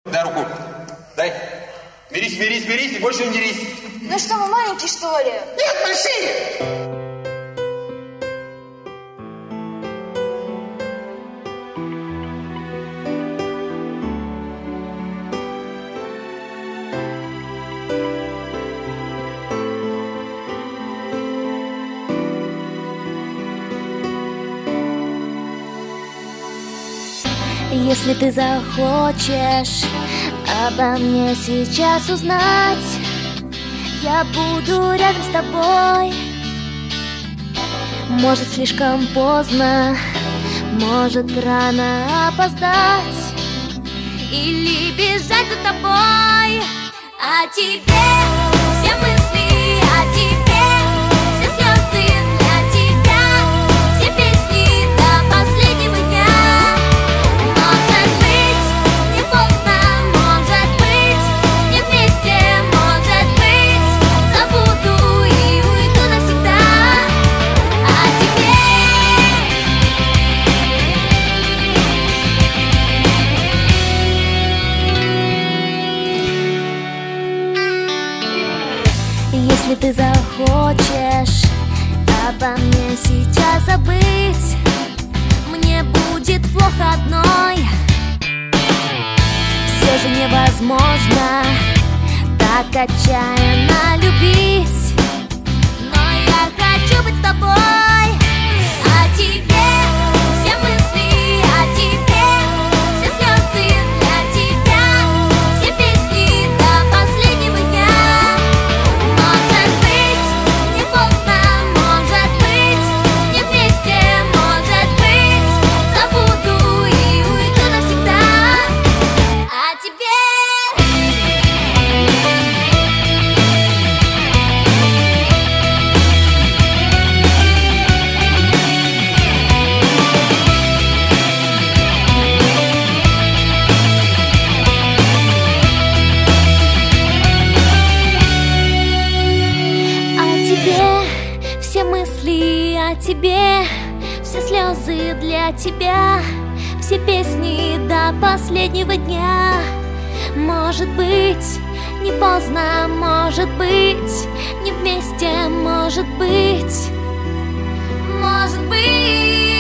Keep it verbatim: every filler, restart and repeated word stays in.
Дай руку. Дай. Мирись, мирись, мирись и больше не дерись. Ну что, мы маленькие, что ли? Нет, большие. Если ты захочешь обо мне сейчас узнать, я буду рядом с тобой. Может, слишком поздно, может, рано опоздать или бежать за тобой. А тебе все мысли, о тебе все слезы для тебя, все песни до последнего дня. Может быть, не поздно, может быть, не вместе, может быть, забуду и уйду навсегда. А тебе если ты захочешь обо мне сейчас забыть, мне будет плохо одной. Все же невозможно так отчаянно любить, но я хочу быть с тобой. А тебе все мысли, о тебе все слезы для тебя, все песни до последнего дня. Может быть, не поздно, может быть, не вместе, может быть, забуду и уйду навсегда. А тебе все мысли о тебе, все слезы для тебя, все песни до последнего дня. Может быть, не поздно, может быть, не вместе, может быть, может быть.